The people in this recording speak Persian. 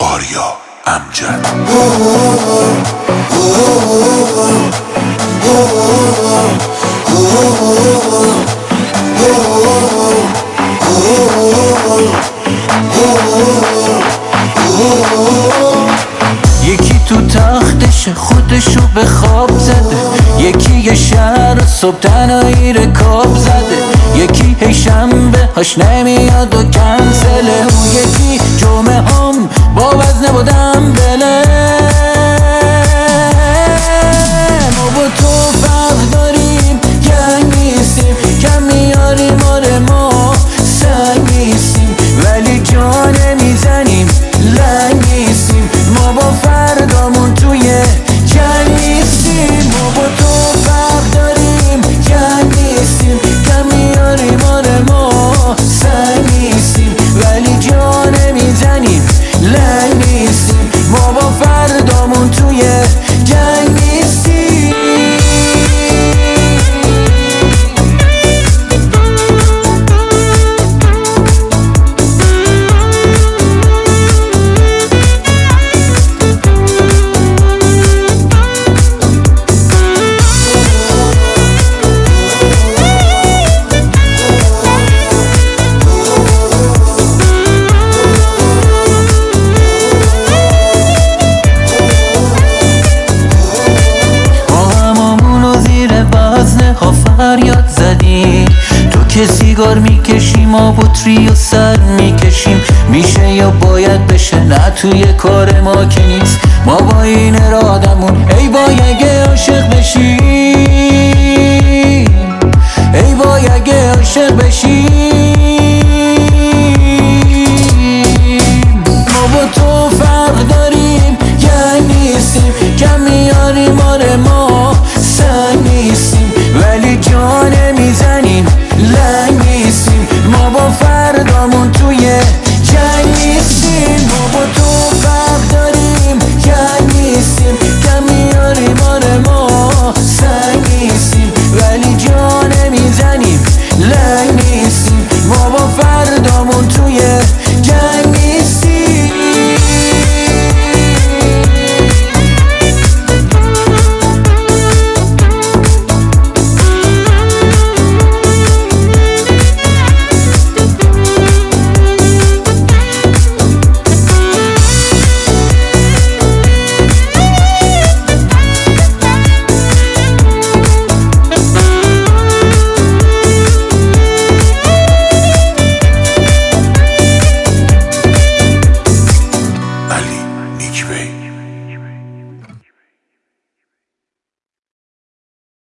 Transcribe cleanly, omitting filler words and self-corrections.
آریا امجد. یکی تو تختش خودشو به خواب زده، یکی یه شهر صبح تنهایی رکاب زده، یکی هی شنبه هاش نمیاد و کنسله، اون یکی جمعه هم با وزنه بودم بله. ما با تو فرق داریم، گنگ نیستیم، کم میاریم آره ما سنگ نیستیم، ولی جا نمیزنیم لنگ نیستیم. ما با فردامون توی جنگ نیستیم، ما با تو فرق داریم، گنگ نیستیم، کم میاریم آره ما سنگ نیستیم، ولی جا نمیزنیم لنگ نیستیم. ما با فردامون توی جنگ نیستیم. فریاد زدیم تو که سیگار میکشیم، ما بطری و سر میکشیم، میشه یا باید بشه، نه توی کار ما که نیست. ما با این ارادمون ای باید اگه عاشق بشیم، ای باید اگه عاشق بشیم. ما با تو فرق داریم، گنگ نیستیم، کم میاریم آره ما سنگ نیستیم، ولی جا نمیزنیم لنگ نیستیم. ما با فردامون توی جنگ نیستیم، ما با تو فرق داریم، گنگ نیستیم، کم میاریم آره ما سنگ نیستیم، ولی جا نمیزنیم لنگ نیستیم. ما با فردامون توی جنگ نیستیم. علی نیکبی.